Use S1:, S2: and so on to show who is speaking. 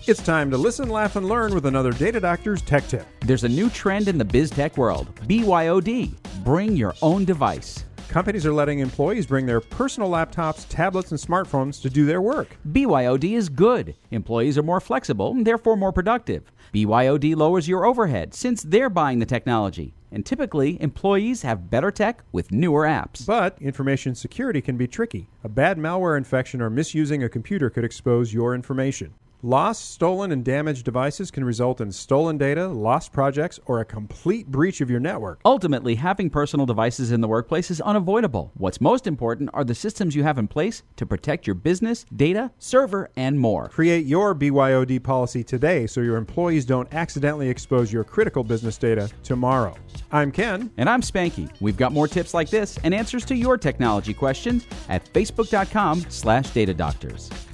S1: It's time to listen, laugh, and learn with another Data Doctor's Tech Tip.
S2: There's a new trend in the biz tech world, BYOD, bring your own device.
S1: Companies are letting employees bring their personal laptops, tablets, and smartphones to do their work.
S2: BYOD is good. Employees are more flexible and therefore more productive. BYOD lowers your overhead since they're buying the technology. And typically, employees have better tech with newer apps.
S1: But information security can be tricky. A bad malware infection or misusing a computer could expose your information. Lost, stolen, and damaged devices can result in stolen data, lost projects, or a complete breach of your network.
S2: Ultimately, having personal devices in the workplace is unavoidable. What's most important are the systems you have in place to protect your business, data, server, and more.
S1: Create your BYOD policy today so your employees don't accidentally expose your critical business data tomorrow. I'm Ken.
S2: And I'm Spanky. We've got more tips like this and answers to your technology questions at facebook.com/datadoctors.